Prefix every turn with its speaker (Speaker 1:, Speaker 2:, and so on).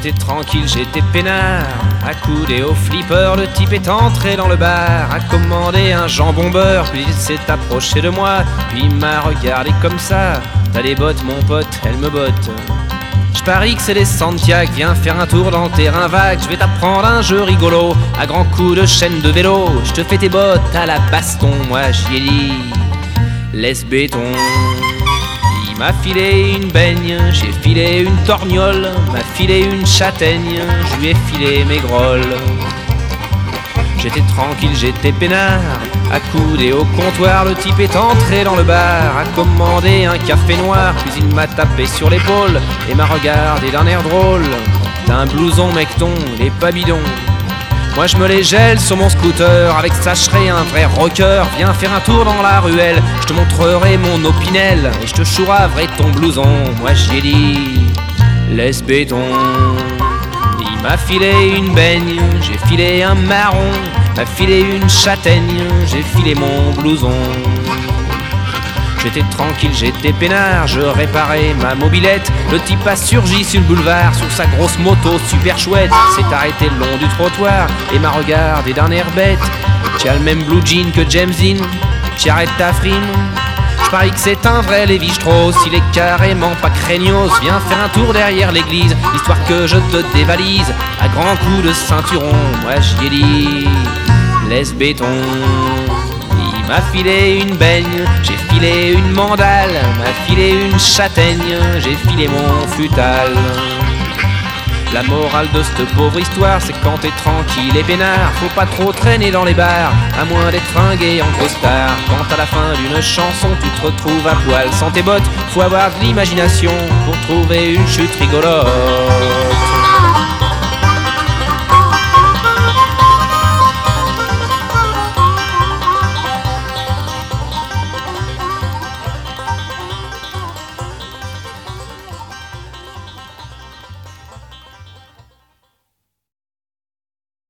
Speaker 1: J'étais tranquille, j'étais peinard, accoudé au flipper, le type est entré dans le bar, a commandé un jambon beurre, puis il s'est approché de moi, puis il m'a regardé comme ça. T'as des bottes mon pote, elles me bottent. J'parie que c'est des Santiago, viens faire un tour dans le terrain vague, je vais t'apprendre un jeu rigolo, à grands coups de chaîne de vélo, je te fais tes bottes à la baston, moi j'y ai dit, laisse béton. Il m'a filé une baigne, j'ai filé une torgnole, m'a filé une châtaigne, je lui ai filé mes grolles. J'étais tranquille, j'étais peinard, accoudé au comptoir, le type est entré dans le bar, a commandé un café noir, puis il m'a tapé sur l'épaule et m'a regardé d'un air drôle. T'as un blouson mecton, il est pas bidon. Moi je me les gèle sur mon scooter, avec ça je serai un vrai rocker. Viens faire un tour dans la ruelle, je te montrerai mon opinel, et je te chouraverai ton blouson, moi j'y ai dit, laisse béton. Il m'a filé une baigne, j'ai filé un marron, m'a filé une châtaigne, j'ai filé mon blouson. J'étais tranquille, j'étais peinard, je réparais ma mobilette. Le type a surgi sur le boulevard, sur sa grosse moto super chouette. S'est arrêté le long du trottoir et m'a regardé d'un air bête. Tu as le même blue jean que James Dean, tu arrêtes ta frime. J'parie que c'est un vrai Lévi-Strauss, il est carrément pas craignos. Viens faire un tour derrière l'église, histoire que je te dévalise. À grands coups de ceinturon, moi j'y ai dit, laisse béton. Il m'a filé une baigne, j'ai filé une mandale, m'a filé une châtaigne, j'ai filé mon futal. La morale de cette pauvre histoire, c'est quand t'es tranquille et peinard, faut pas trop traîner dans les bars, à moins d'être fringué en costard. Quand à la fin d'une chanson, tu te retrouves à poil sans tes bottes, faut avoir de l'imagination pour trouver une chute rigolote.